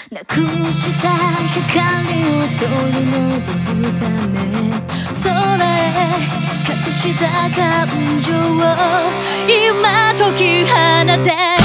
なくした光を取り戻すため空へ隠した感情を今解き放て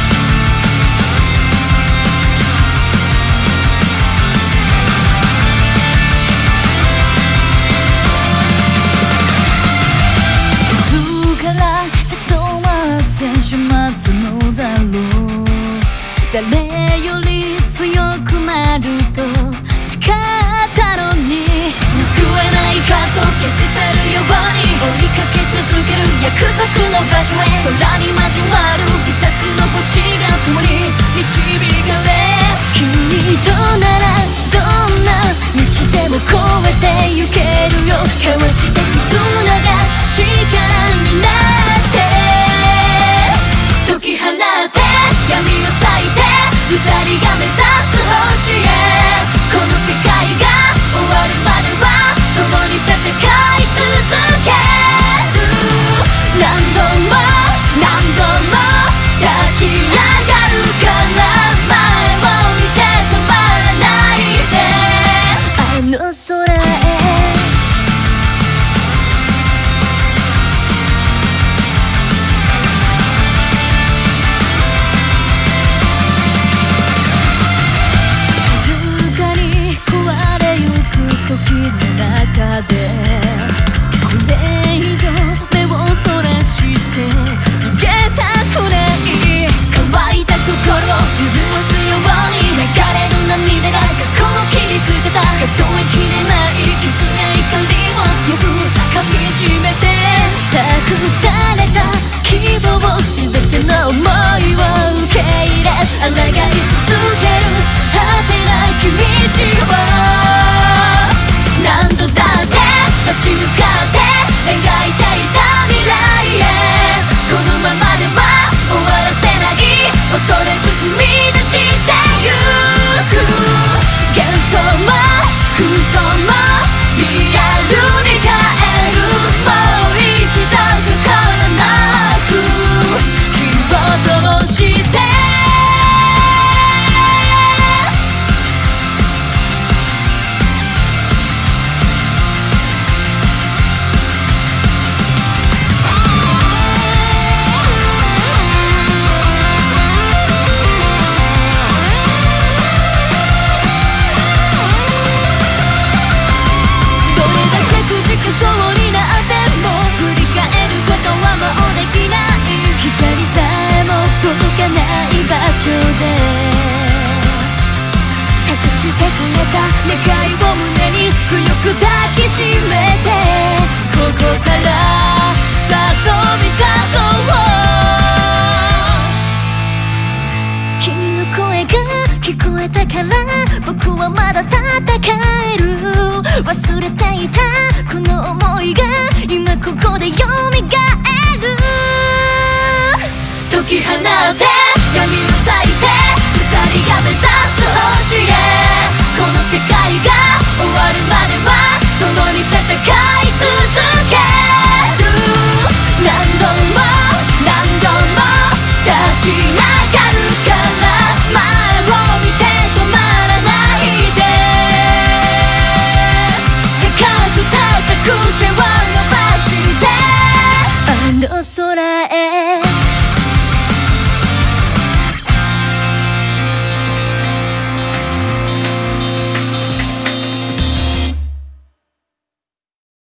立ち止まってしまったのだろう誰より強くなると誓ったのに報えない過去消し去るように追いかけ続ける約束の場所へ空に交わる二つの星が共に導かれ君とならどんな道でも越えてゆけるよ交わして絆が力になって解き放て闇を裂いて二人が目指す星へこの世界が終わるまでは共に戦い続ける何度も何度も立ち上がるから前を見て止まらないであの空へ時の中でこれ以上目をそらして逃げたくない乾いた心を潤すように流れる涙が過去を切り捨てた数えきれない傷や怒りを強く噛みしめて託された希望全ての想いを受け入れ抗い続ける果てなき道を何度だって立ち向かって描いていた未来へこのままでは終わらせない恐れず踏み出してゆく幻想も空想もリアルに変えるもう一度心なく火を灯してそうになっても振り返ることはもうできない光さえも届かない場所で託してくれた願いを胸に強く抱きしめてここからさっと見た君の声が聞こえたから僕はまだ戦える忘れていたこの想いが今ここで蘇る解き放て闇を裂いて